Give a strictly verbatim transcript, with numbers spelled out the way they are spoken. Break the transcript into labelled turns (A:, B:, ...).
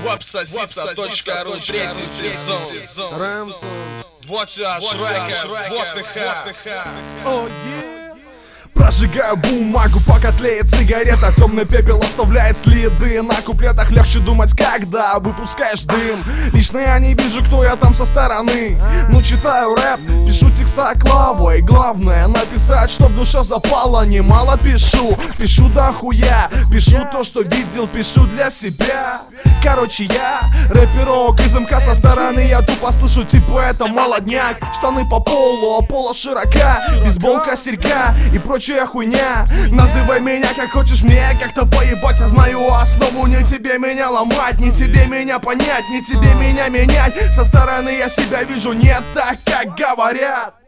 A: Веб-сосиса точка ру, третий сезон.
B: Рэмтон.
A: Вот ваш рэкер, вот ТХ.
B: О, е.
C: Прожигаю бумагу, пока тлеет сигарета. Темный пепел оставляет следы. На куплетах легче думать, когда выпускаешь дым. Лично я не вижу, кто я там со стороны. Ну читаю рэп, пишу текста клавой. Главное написать, что в душе запало. Немало пишу, пишу дохуя. Пишу то, что видел, пишу для себя. Короче, я рэперок из МК со стороны. Я тупо слышу, типа это молодняк. Штаны по полу, а пола широка. Бейсболка, серьга и прочая хуйня. Называй меня как хочешь, мне как-то поебать. Я знаю основу, не тебе меня ломать, не тебе меня понять, не тебе меня менять. Со стороны я себя вижу не так, как говорят.